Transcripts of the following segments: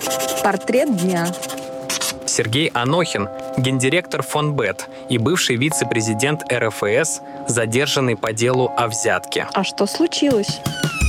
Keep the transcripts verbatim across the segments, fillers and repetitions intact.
Портрет дня. Сергей Анохин, гендиректор Фонбет и бывший вице-президент эр эф эс, задержанный по делу о взятке. А что случилось?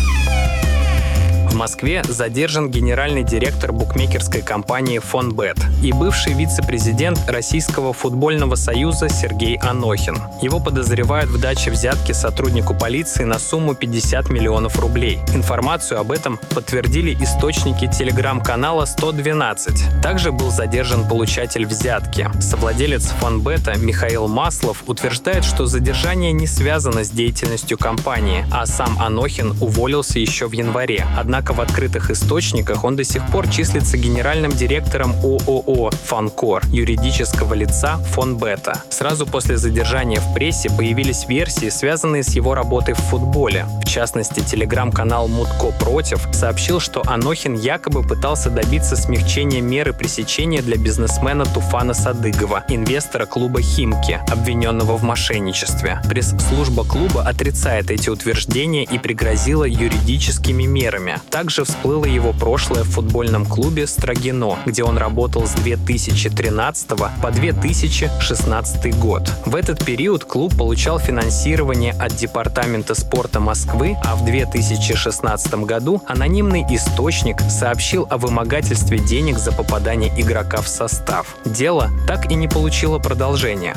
В Москве задержан генеральный директор букмекерской компании Фонбет и бывший вице-президент Российского футбольного союза Сергей Анохин. Его подозревают в даче взятки сотруднику полиции на сумму пятьдесят миллионов рублей. Информацию об этом подтвердили источники телеграм-канала сто двенадцать. Также был задержан получатель взятки. Совладелец Фонбета Михаил Маслов утверждает, что задержание не связано с деятельностью компании, а сам Анохин уволился еще в январе. Однако в открытых источниках он до сих пор числится генеральным директором о о о «Фанкор», юридического лица Фонбета. Сразу после задержания в прессе появились версии, связанные с его работой в футболе. В частности, телеграм-канал «Мутко против» сообщил, что Анохин якобы пытался добиться смягчения меры пресечения для бизнесмена Туфана Садыгова, инвестора клуба «Химки», обвиненного в мошенничестве. Пресс-служба клуба отрицает эти утверждения и пригрозила юридическими мерами. Также всплыло его прошлое в футбольном клубе «Строгино», где он работал с две тысячи тринадцатого по две тысячи шестнадцатый год. В этот период клуб получал финансирование от Департамента спорта Москвы, а в две тысячи шестнадцатом году анонимный источник сообщил о вымогательстве денег за попадание игрока в состав. Дело так и не получило продолжения.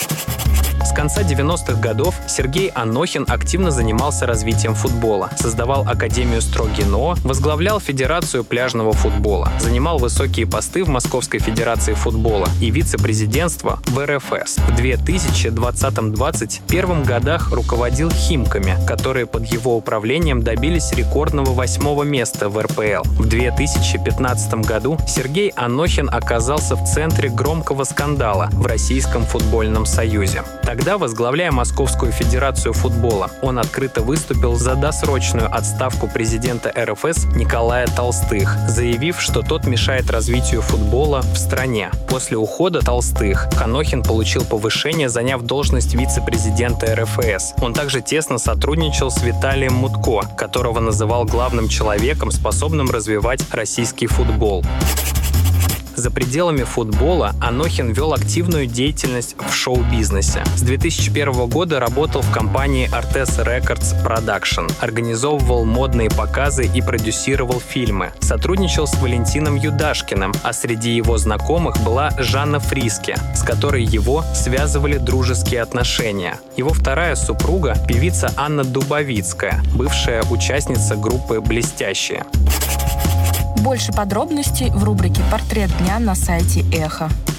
С конца девяностых годов Сергей Анохин активно занимался развитием футбола, создавал Академию Строгино, возглавлял Федерацию пляжного футбола, занимал высокие посты в Московской Федерации футбола и вице-президентство в эр эф эс. В две тысячи двадцатом — две тысячи двадцать первом годах руководил «Химками», которые под его управлением добились рекордного восьмого места в эр пэ эл. В две тысячи пятнадцатом году Сергей Анохин оказался в центре громкого скандала в Российском футбольном союзе. Тогда, возглавляя Московскую Федерацию футбола, он открыто выступил за досрочную отставку президента эр эф эс Николая Толстых, заявив, что тот мешает развитию футбола в стране. После ухода Толстых Анохин получил повышение, заняв должность вице-президента эр эф эс. Он также тесно сотрудничал с Виталием Мутко, которого называл главным человеком, способным развивать российский футбол. За пределами футбола Анохин вел активную деятельность в шоу-бизнесе. С две тысячи первого года работал в компании Artes Records Production, организовывал модные показы и продюсировал фильмы. Сотрудничал с Валентином Юдашкиным, а среди его знакомых была Жанна Фриске, с которой его связывали дружеские отношения. Его вторая супруга – певица Анна Дубовицкая, бывшая участница группы «Блестящие». Больше подробностей в рубрике «Портрет дня» на сайте Эхо.